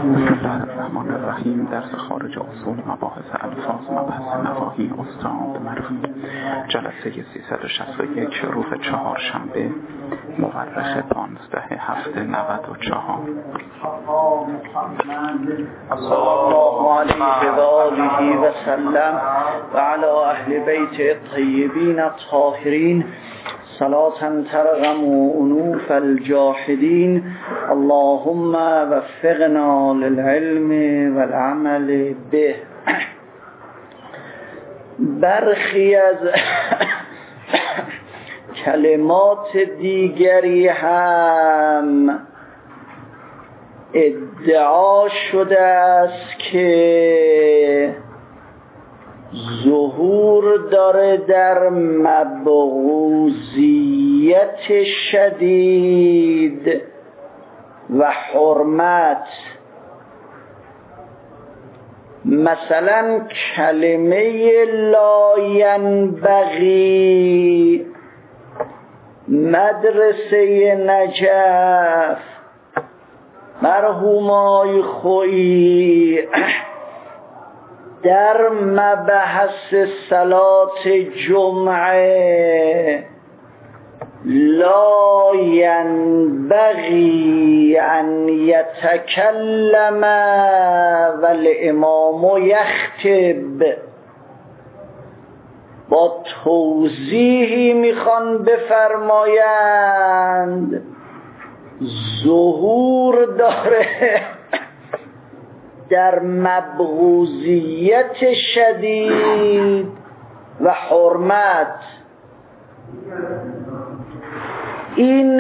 بسم الله الرحمن الرحیم. درس خارج اصول مباحث الفاظ مبحث نواهی استاد مروی، جلسه 361 روز چهارشنبه مورخ 15/7/94. صلی الله علیه و آله و سلم و علی اهل بیت الطیبین الطاهرین صلاة ترغم انوف الجاحدین. اللهم وفقنا للعلم والعمل به. برخی از کلمات دیگری هم ادعا شده است که ظهور داره در مبغوضیت شدید و حرمت. مثلا کلمه لا ینبغی، مدرسه نجف، مرحومای خویی، در مبحث صلات جمعه لا ینبغی ان یتکلم والامام یخطب، با توضیحی میخوان بفرمایند ظهور داره در مبغوضیت شدید و حرمت. این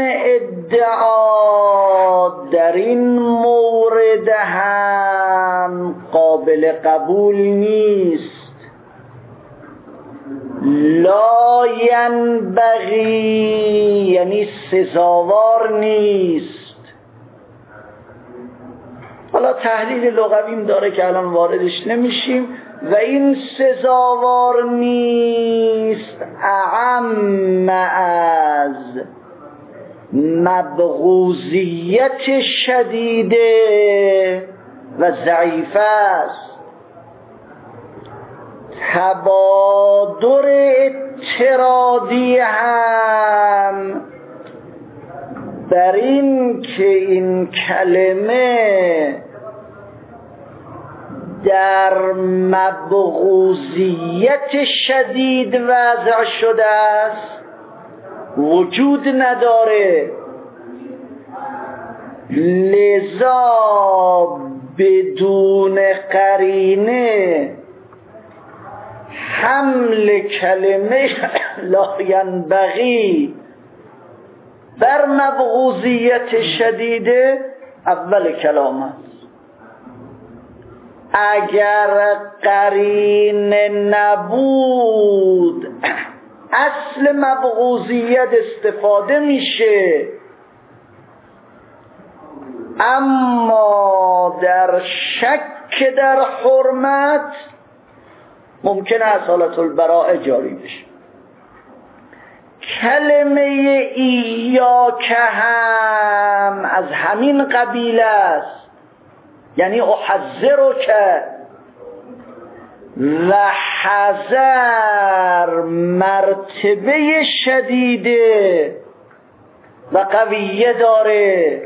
ادعا در این مورد هم قابل قبول نیست. لا ینبغی یعنی سزاوار نیست. حالا تحلیل لغویم داره که الان واردش نمیشیم. و این سزاوار نیست اعم از مبغوضیت شدیده و ضعیفه است. تبادر اعتراضی هم بر این که این کلمه در مبغوضیت شدید وضع شده است وجود نداره، لذا بدون قرینه حمل کلمه لا ینبغی بر مبغوضیت شدیده اول کلام است. اگر قرینه نبود اصل مبغوضیت استفاده میشه، اما در شک در حرمت ممکنه اصالت البراءه جاری بشه. کلمه ایاک هم از همین قبیل است، یعنی احذرک، و حذر مرتبه شدیده و قویه داره.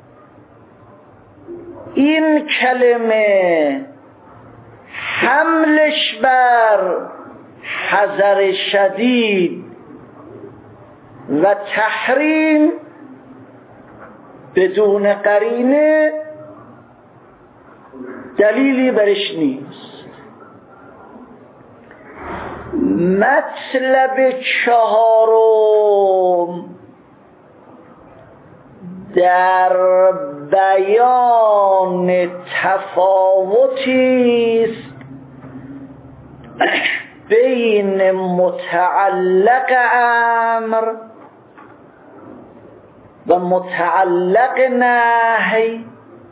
این کلمه حملش بر حذر شدید و تحریم بدون قرینه دلیلی برش نیست. مطلب چهارم در بیان تفاوتی است بین متعلق امر و متعلق نهی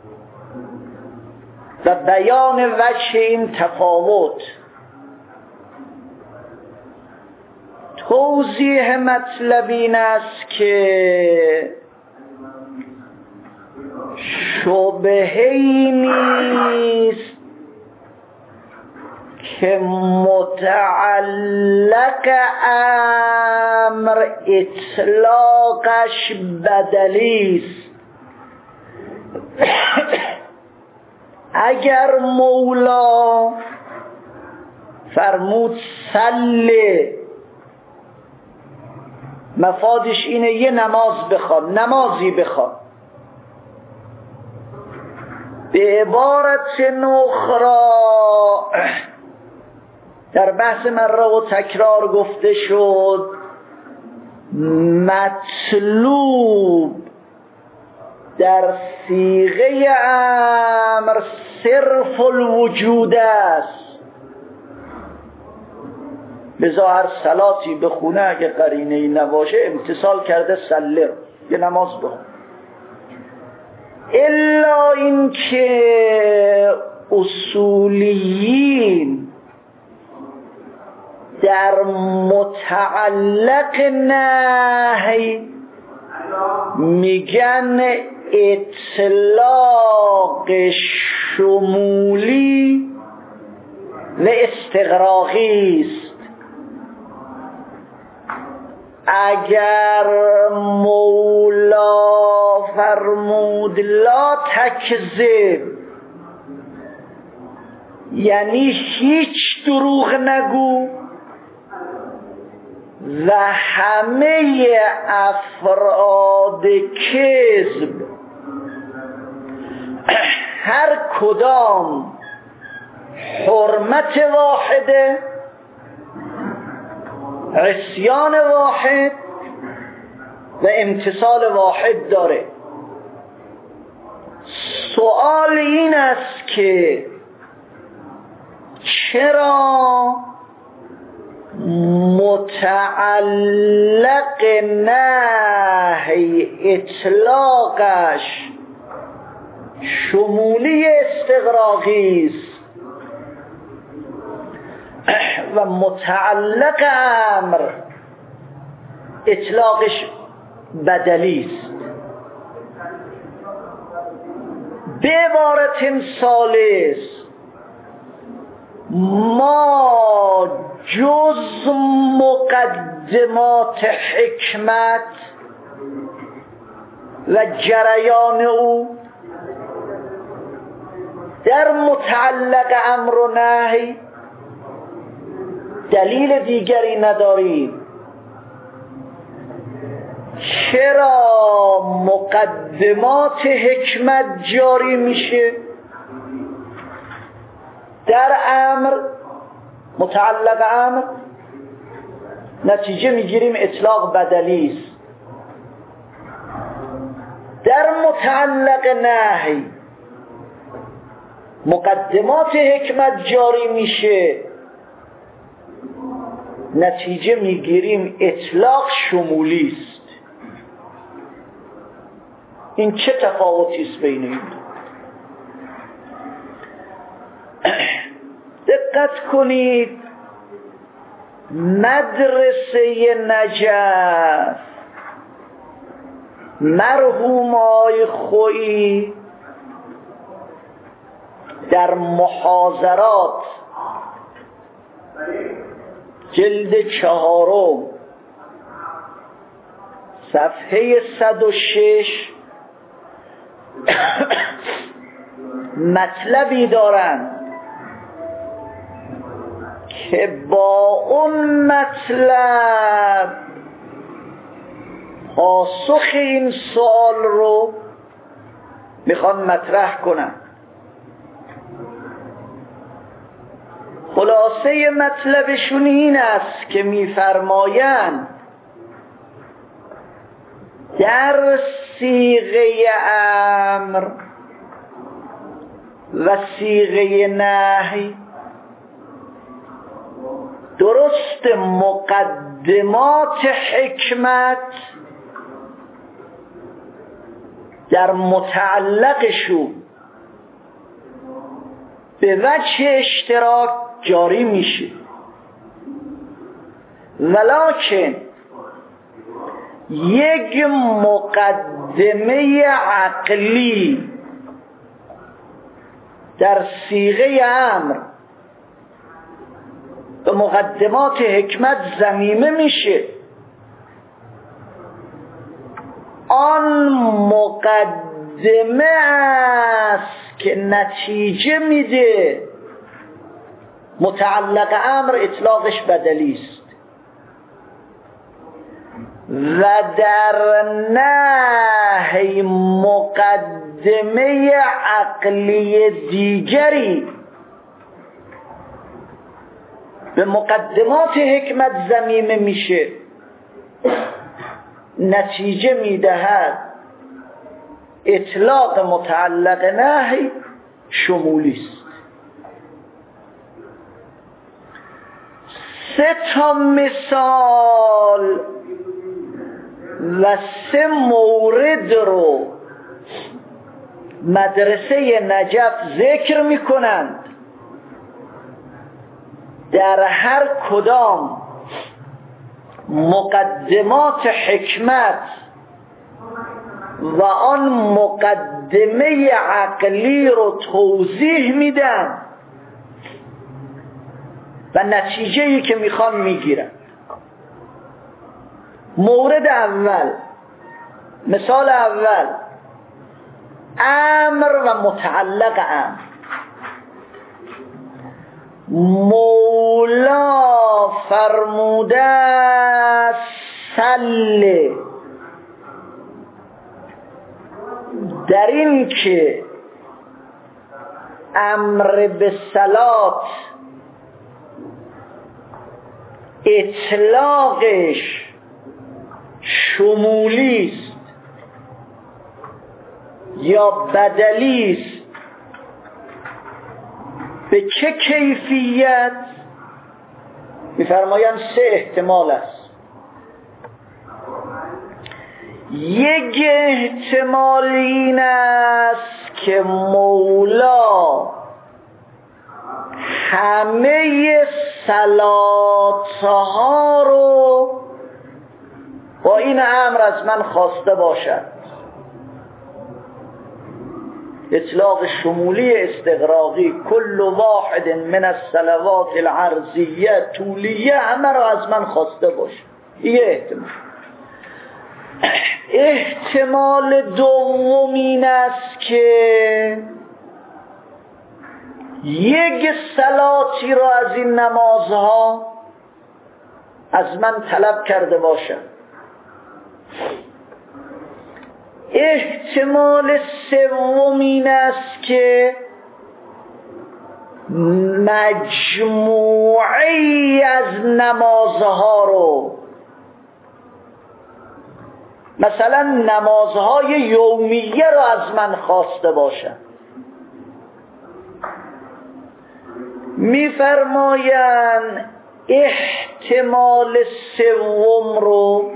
و بیان وجه این تفاوت. توضیح مطلب این است که شبهه‌ای نیست که متعلق امر اطلاقش بدلی است. اگر مولا فرمود سله، مفادش اینه یه نماز بخوان، نمازی بخوان. به عبارت اخرى در بحث مره و تکرار گفته شد مطلوب در صیغه امر صرف الوجود است. بذار هر صلاتی بخونه اگه قرینه ای نباشه امتصال کرده سله رو، یه نماز بخون. الا اینکه اصولیین در متعلق نهی میگن اطلاق شمولی و استغراقی است. اگر مولا فرمود لا تکذب، یعنی هیچ دروغ نگو و همه افراد کذب هر کدام حرمت واحده، عصیان واحد و امتصال واحد داره. سوال این است که چرا متعلق نهی اطلاقش شمولی استغراقی است و متعلق امر اطلاقش بدلی است؟ به عبارت ثالث ما جز مقدمات حکمت و جریان او در متعلق امر و نهی دلیل دیگری نداریم. چرا مقدمات حکمت جاری میشه در امر متعلق امر؟ نتیجه میگیریم اطلاق بدلی است. در متعلق نهی مقدمات حکمت جاری میشه، نتیجه میگیریم اطلاق شمولی است. این چه تفاوتی است بین این؟ دقت کنید، مدرسه نجف مرحوم آقای خویی در محاضرات جلد 4 صفحه 106 مطلبی دارند که با اون مطلب پاسخ این سوال رو میخوان مطرح کنن. خلاصه مطلبشون این است که میفرمایند در صیغه امر و صیغه نهی درست مقدمات حکمت در متعلقشون به وجه اشتراک جاری میشه، ولکن یک مقدمه عقلی در صیغه امر به مقدمات حکمت ضمیمه میشه، آن مقدمه است که نتیجه میده. متعلق امر اطلاقش بدلی است و در نهی مقدمه عقلی دیگری به مقدمات حکمت ضمیمه میشه، نتیجه میدهد اطلاق متعلق نهی شمولی است. 3 مثال و 3 مورد رو مدرسه نجف ذکر میکنند. در هر کدام مقدمات حکمت و آن مقدمه عقلی رو توضیح میدن و نتیجه‌ای که میخوان میگیرن. مورد اول، مثال اول، امر و متعلق امر. مولا فرموده صل، در این که امر به صلات اطلاقش شمولی است یا بدلی است. به چه کیفیت؟ می‌فرمایند 3 احتمال است. یک احتمال این است که مولا همه صلاتها رو با این امر از من خواسته باشد. اطلاق شمولی استغراقی، کل واحد من الصلوات العرضیه طولیه، همه رو از من خواسته باشه. یه احتمال. احتمال دوم این است که یک صلاتی رو از این نمازها از من طلب کرده باشد. احتمال سوم این است که مجموعی از نمازها رو، مثلا نمازهای یومیه رو از من خواسته باشد. می‌فرمایند احتمال سوم رو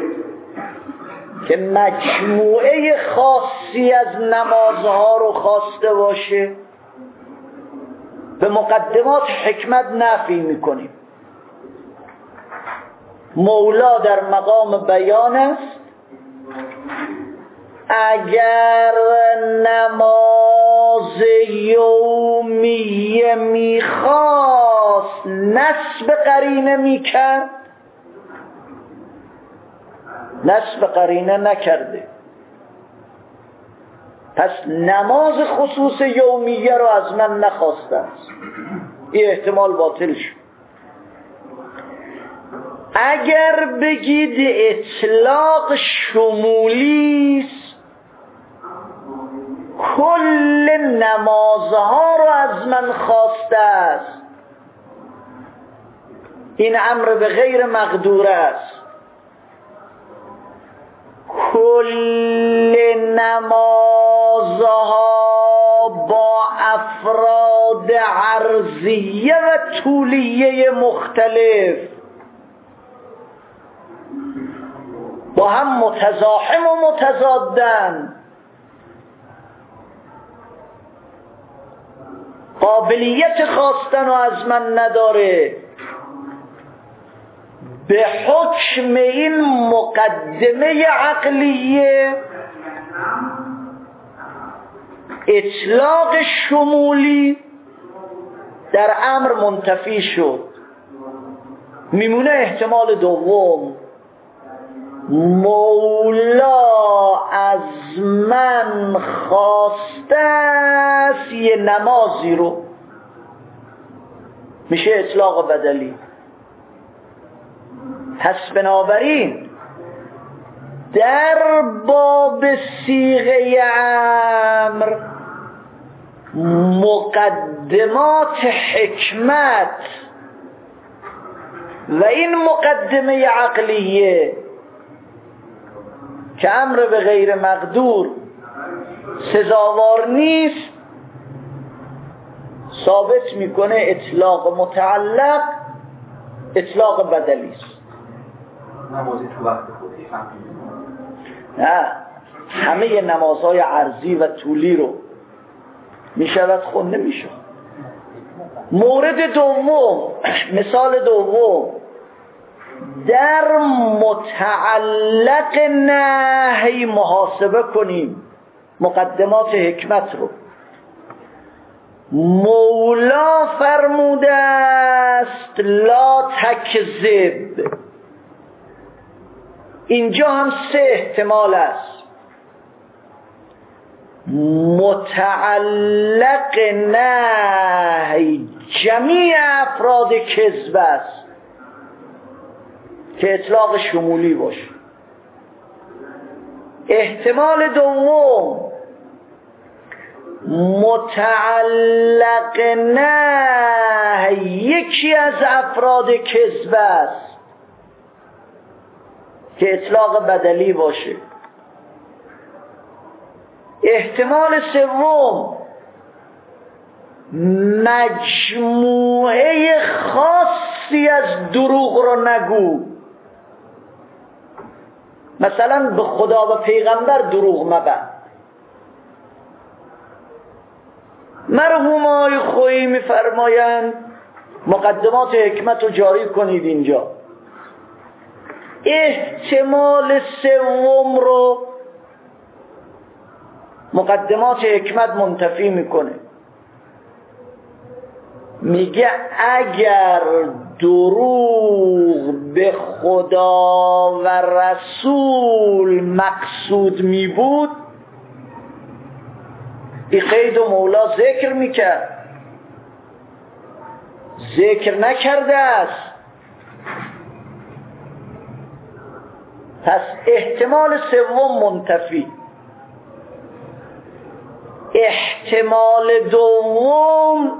که مجموعه خاصی از نمازها رو خواسته باشه به مقدمات حکمت نفی میکنیم. مولا در مقام بیان است. اگر نماز یومیه میخواست نسب قرینه میکرد، نسب قرینه نکرده، پس نماز خصوص یومیه رو از من نخواسته است. این احتمال باطل شد. اگر بگید اطلاق شمولی است، کل نمازها رو از من خواسته است، این امر به غیر مقدور است. کل نمازها با افراد عرضیه و طولیه مختلف با هم متزاحم و متضادن، قابلیت خواستن و از من نداره. به حکم این مقدمه عقلیه اطلاق شمولی در امر منتفی شد، میمونه احتمال دوم. مولا از من خواسته است یه نمازی رو، میشه اطلاق بدلی. پس بنابراین در باب صیغه امر مقدمات حکمت و این مقدمه عقلیه که امر به غیر مقدور سزاوار نیست ثابت میکنه اطلاق متعلق اطلاق بدلی است. نمازی تو وقت خودی نه، همه نمازهای عرضی و طولی رو میشود خونده میشه. مورد دوم، مثال دوم، در متعلق نهی محاسبه کنیم مقدمات حکمت رو. مولا فرموده است لا تکذب، اینجا هم سه احتمال است. متعلق نهی جمیع افراد کذب است که اطلاق شمولی باشه. احتمال دوم متعلق نهی یکی از افراد کذب است که اطلاق بدلی باشه. احتمال سوم مجموعه خاصی از دروغ رو نگو، مثلا به خدا و پیغمبر دروغ مبند. مرحوم آقای خویی میفرمایند مقدمات حکمت رو جاری کنید اینجا. احتمال سوم رو مقدمات حکمت منتفی میکنه، میگه اگر دروغ به خدا و رسول مقصود میبود این قید و مولا ذکر میکرد، ذکر نکرده است. پس احتمال سوم منتفی. احتمال دوم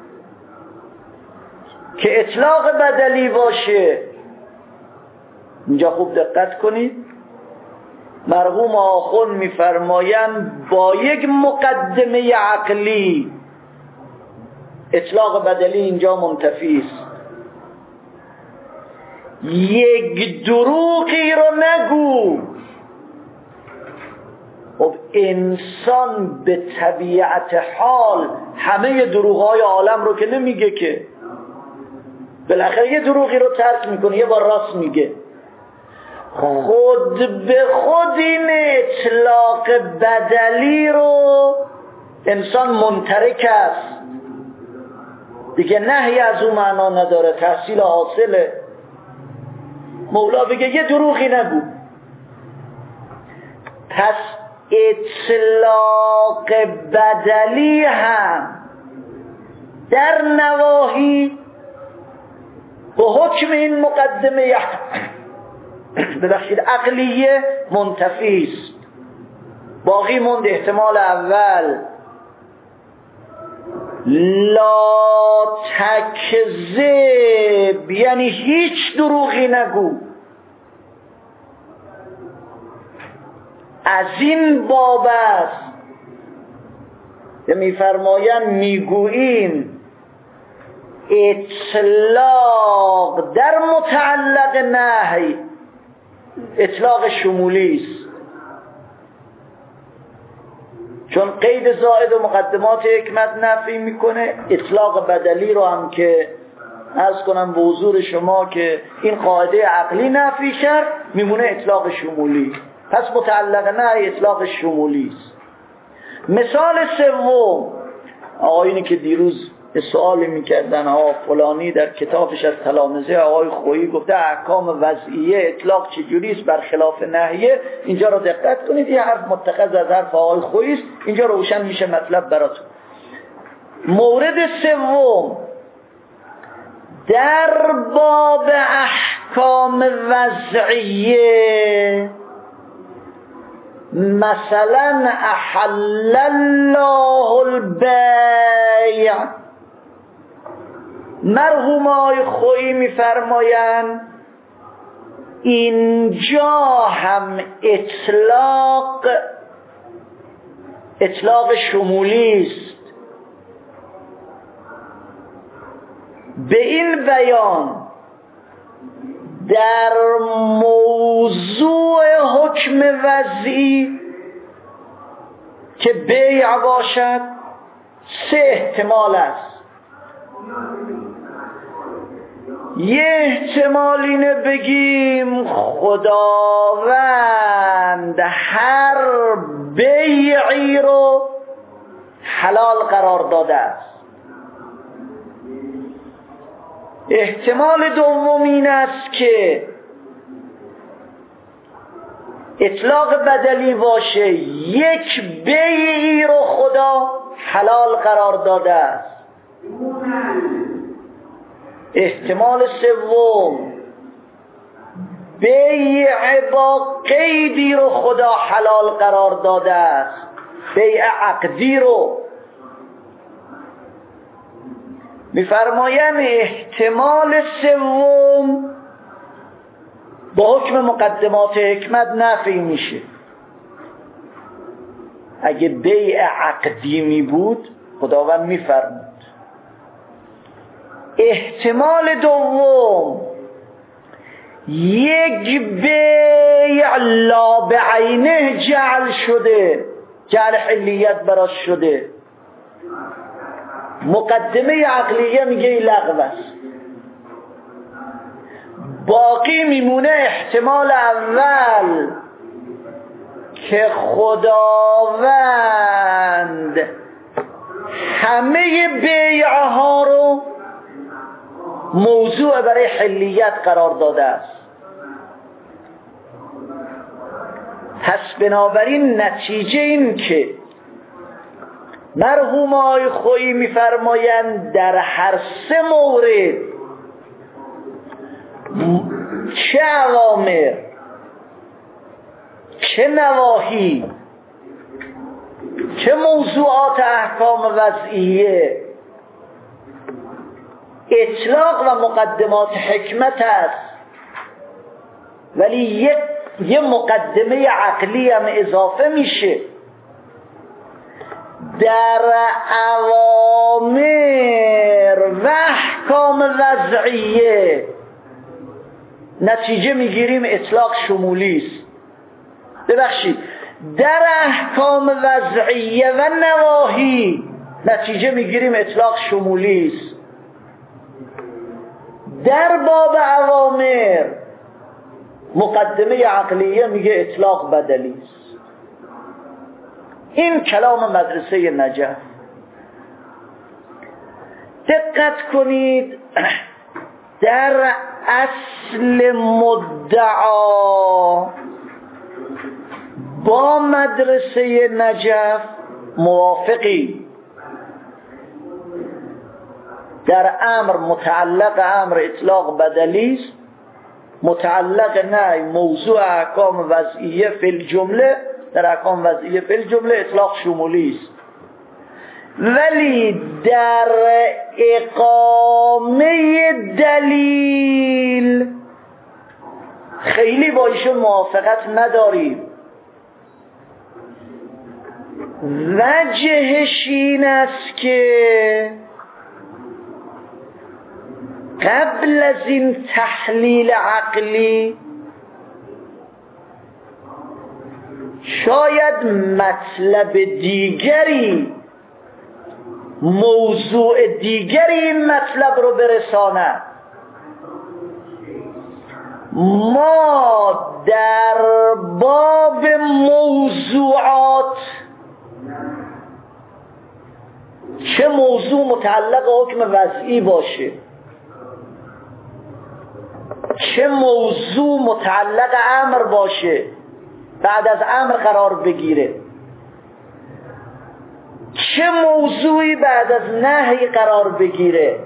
که اطلاق بدلی باشه، اینجا خوب دقت کنید، مرحوم آخوند میفرمایند با یک مقدمه عقلی اطلاق بدلی اینجا منتفی است. یک دروغی رو نگو. خب انسان به طبیعت حال همه دروغ‌های عالم رو که نمیگه، که بالاخره یه دروغی رو ترک میکنه، یه بار راست میگه. خود به خود این اطلاق بدلی رو انسان منترک است دیگه، نهی از اون معنا نداره، تحصیل حاصله. مولا بگه یه دروغی نگو. پس اطلاق بدلی هم در نواهی به حکم این مقدمه ببخشید عقلیه منتفی است. باقی موند احتمال اول لا تکذب، یعنی هیچ دروغی نگو. از این باب است که میفرمایند میگوییم اطلاق در متعلق نهی اطلاق شمولی است، چون قید زائد و مقدمات حکمت نفی میکنه. اطلاق بدلی رو هم که عرض کنم به حضور شما که این قاعده عقلی نفی کرد، میمونه اطلاق شمولی. پس متعلق نهی اطلاق شمولی است. مثال سوم، آقایونی که دیروز سوالی میکردن فلانی در کتابش از تلامذه آقای خویی گفته احکام وضعیه اطلاق چجوریست برخلاف نهیه، اینجا رو دقت کنید، یه حرف متخذ از حرف آقای خویی است، اینجا روشن میشه مطلب براتون. مورد سوم در باب احکام وضعیه، مثلا احل الله البیع، مرحوم آقای خویی میفرمایند اینجا هم اطلاق شمولی است. به این بیان در موضوع حکم وضعی که بیع باشد 3 احتمال است. یه احتمال اینه بگیم خداوند هر بیعی رو حلال قرار داده است. احتمال دوم این است که اطلاق بدلی باشه، یک بیعی رو خدا حلال قرار داده است. احتمال سوم بیع با قیدی رو خدا حلال قرار داده است، بیع عقدی رو. میفرمایم احتمال سوم با حکم مقدمات حکمت نفی میشه. اگه بیع عقدی می بود خداوند میفرمود. احتمال دوم یک بیع لا بعینه جعل شده، جعل حلیت براش شده، مقدمه عقلیه میگه لغو است. باقی میمونه احتمال اول که خداوند همه بیعها رو موضوع برای حلیت قرار داده است. پس بنابراین نتیجه این که مرحوم آقای خویی میفرمایند در هر 3 مورد چه اوامر چه نواهی چه موضوعات احکام وضعیه اطلاق و مقدمات حکمت است، ولی یه مقدمه عقلی هم اضافه میشه. در اوامر و احکام وضعیه نتیجه میگیریم اطلاق شمولی است. ببخشید، در احکام وضعیه و نواهی نتیجه میگیریم اطلاق شمولی است. در باب اوامر مقدمه عقلیه میگه اطلاق بدلی است. این کلام مدرسه نجف. دقت کنید، در اصل مدعا با مدرسه نجف موافقی. در امر متعلق امر اطلاق بدلی است، متعلق نه موضوع احکام وضعیه فی الجمله، در احکام وضعیه فی الجمله اطلاق شمولی است. ولی در اقامه دلیل خیلی با ایشون موافقت نداریم. وجهش این است که قبل از این تحلیل عقلی شاید مطلب دیگری، موضوع دیگری این مطلب رو برساند. ما در باب موضوعات چه موضوع متعلق حکم وضعی باشه، چه موضوع متعلق امر باشه بعد از امر قرار بگیره، چه موضوعی بعد از نهی قرار بگیره،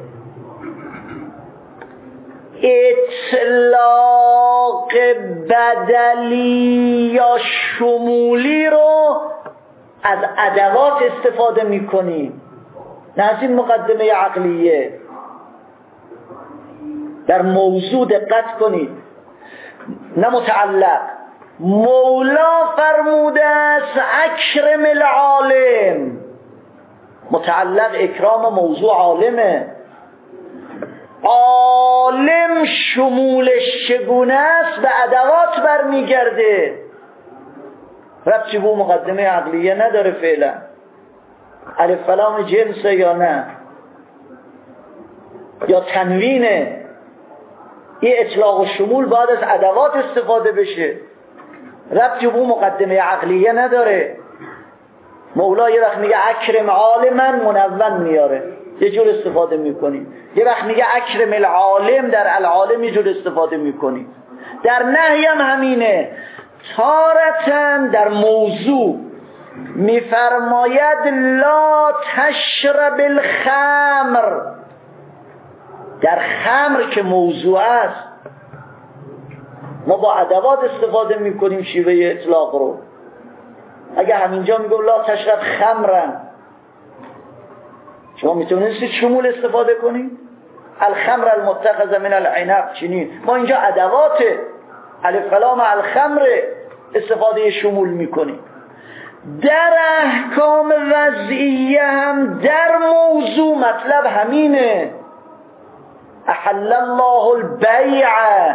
اطلاق بدلی یا شمولی رو از ادوات استفاده میکنیم، نه از این مقدمه عقلیه. در موضوع دقت کنید، نه متعلق. مولا فرموده است اکرم العالم، متعلق اکرام موضوع عالمه. عالم شمولش چگونه است به ادوات برمیگرده، ربطی به مقدمه عقلیه نداره فعلا. الف لام جنسه یا نه، یا تنوینه. این اطلاق و شمول باید از ادوات استفاده بشه، ربطی به مقدمه عقلیه نداره. مولا یه وقت میگه اکرم عالما منون میاره، یه جور استفاده میکنیم. یه وقت میگه اکرم العالم، در العالم یه جور استفاده میکنیم. در نهی هم همینه. تارتن در موضوع میفرماید لا تشرب الخمر، در خمر که موضوع است ما با ادوات استفاده میکنیم شیوه اطلاق رو. اگه همینجا میگم لا تشرب خمرن، شما میتونید شمول استفاده کنید، الخمر المتخذ من العنب چنین. ما اینجا ادوات الف لام الخمر استفاده شمول میکنیم. در احکام وضعیه هم در موضوع مطلب همینه. احل الله البیع،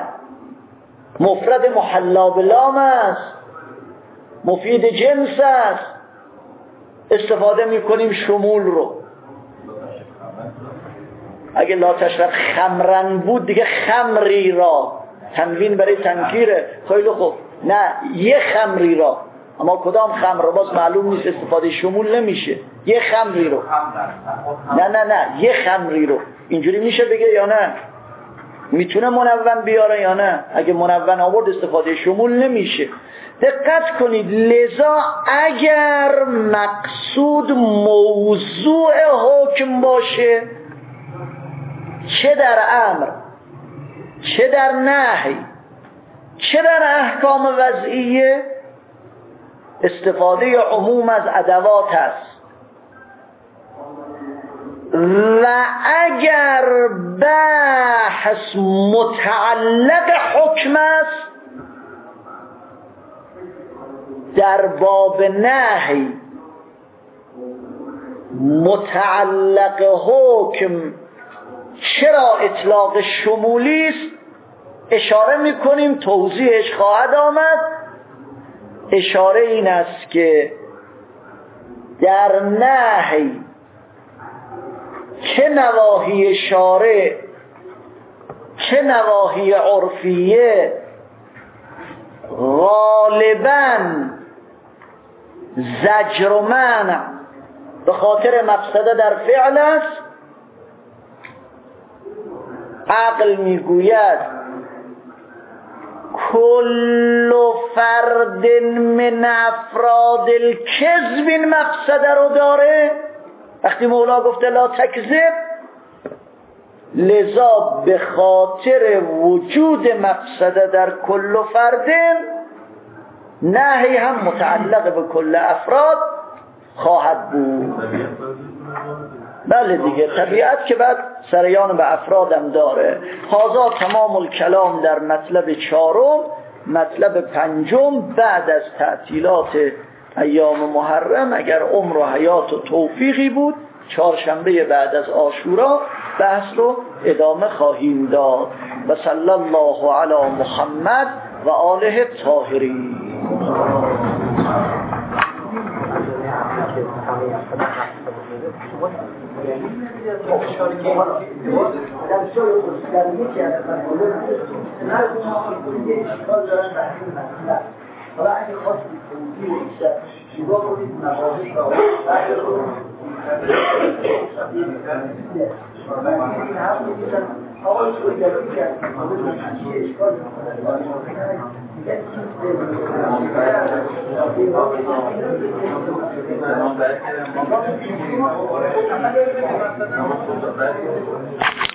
مفرد محلا بلام است، مفید جنس است، استفاده میکنیم شمول رو. اگه لا تشرب خمرن بود دیگه خمری را، تنوین برای تنکیره. خیلی خوب، نه یه خمری را، اما کدام خمر رو باز معلوم نیست، استفاده شمول نمیشه. یه خمری رو، نه یه خمری رو اینجوری میشه بگه یا نه؟ میتونه منون بیاره یا نه؟ اگه منون آورد استفاده شمول نمیشه. دقت کنید، لذا اگر مقصود موضوع حکم باشه، چه در امر چه در نهی چه در احکام وضعیه، استفاده عموم از ادوات است. و اگر بحث متعلق حکم است، در باب نهی متعلق حکم چرا اطلاق شمولی است اشاره میکنیم، توضیحش خواهد آمد. اشاره این است که در نهی چه نواهی شارع چه نواهی عرفیه غالباً زجر و منع به خاطر مفسده در فعل است. عقل میگوید کل فرد من افراد الکذب این مفسده رو داره. وقتی مولا گفته لا تکذب، لذا به خاطر وجود مفسده در کل فرد، نهی هم متعلق به کل افراد خواهد بود. بله دیگه، طبیعت که بعد سریان به افرادم داره. هذا تمام الکلام در مطلب چهارم. مطلب پنجم بعد از تعطیلات ایام محرم، اگر عمر و حیات و توفیقی بود، چهارشنبه بعد از عاشورا بحث رو ادامه خواهیم داد. و صلی الله علی محمد و آله الطاهرین. حالا اگه خواستید توضیح بیشتر شیوا کنید مباحث را آقای